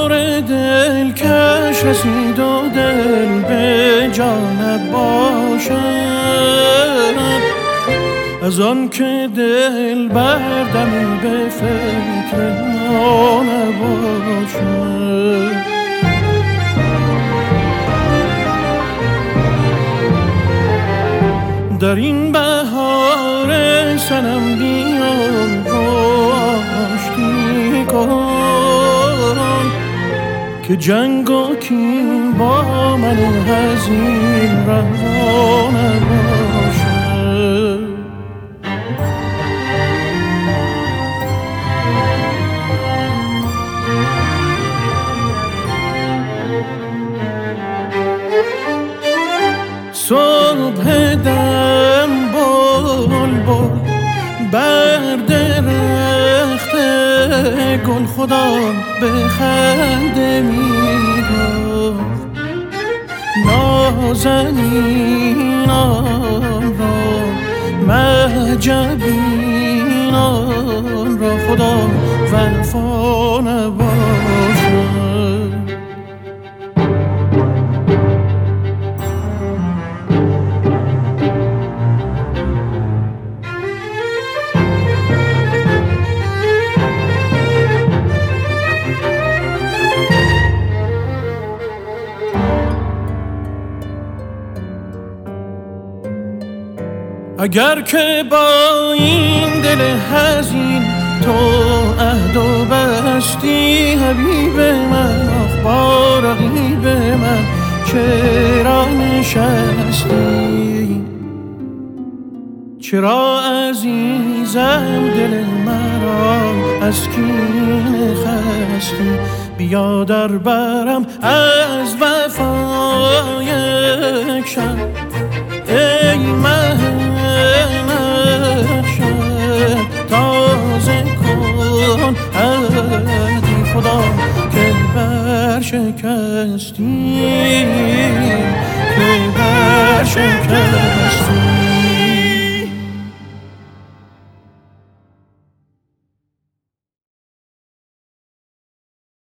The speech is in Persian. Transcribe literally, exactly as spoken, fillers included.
بهار دلکش رسید و دل به جان باشد، از آن که دل بردمی به فکر ما نباشد. در این بهار سنم بیان و آشتی کن که جنگ و کین با من حزین روا نباشد. صبح دم بلبل بر درخت گل خدا به خنده می‌گفت، نازنینان را مهجبینان را خدا وفا نباشد. اگر که با این دل حزین تو عهد و بستی حبیب من، آخ با رقیب من چرا نشستی؟ چرا عزیزم دل مرا از کینه خستی؟ بیا در برم از وفا یک شب ای مه تازه کن عهدی خدا که برشکستی، که برشکستی.